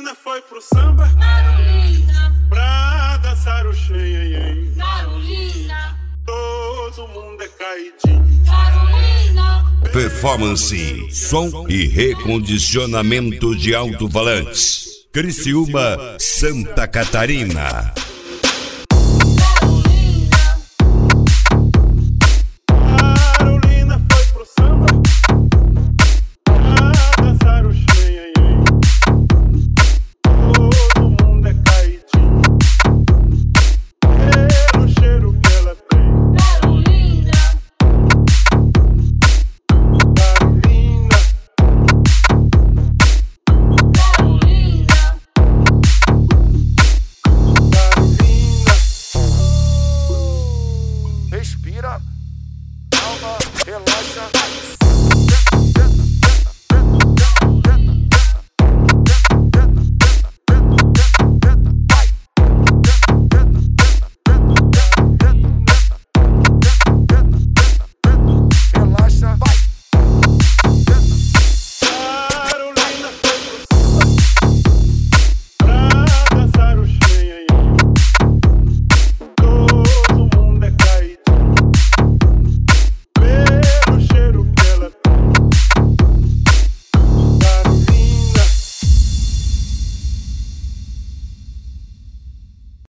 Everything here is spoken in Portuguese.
Carolina foi pro samba, Carolina, pra dançar o xenhenhen. Carolina, Todo mundo é caidinho. Carolina. Performance, som e recondicionamento de alto-falantes. Criciúma, Santa Catarina.